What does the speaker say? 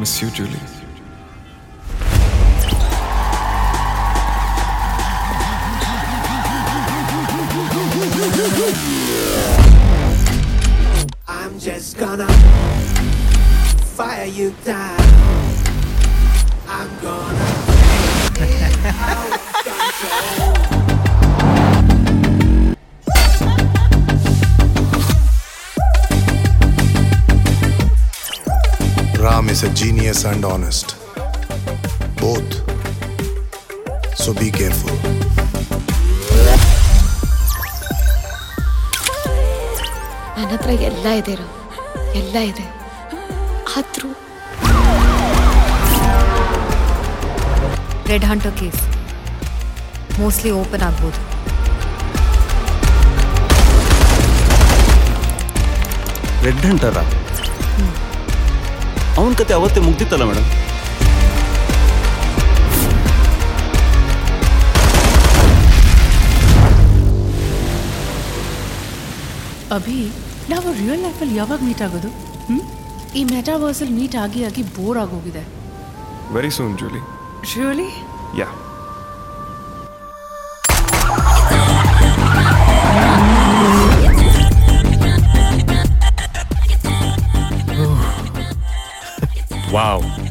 Miss you, Julie. I'm just gonna fire you down. I'm gonna out of control. Ram is a genius and honest. Both. So be careful. ನನ್ನ ಹತ್ರ ಎಲ್ಲ ಇದೆ ರಾಮ್, ಎಲ್ಲ ಇದೆ. ಆದ್ರೂ Red Hunter case mostly open ಆಗ್ಬೋದು. Red ಹಂಟರ ಅವನ ಕತೆ ಅವತ್ತೇ ಮುಗ್ದಿತ್ತಲ್ಲ ಮೇಡಮ್. ಅಭಿ, ನಾವು ರಿಯಲ್ ಲೈಫಲ್ಲಿ ಯಾವಾಗ ಮೀಟ್ ಆಗೋದು? ಈ ಮೆಟಾವರ್ಸಲ್ಲಿ ಮೀಟ್ ಆಗಿ ಆಗಿ ಬೋರ್ ಆಗೋಗಿದೆ. Very soon, Julie. Really? Yeah. Wow.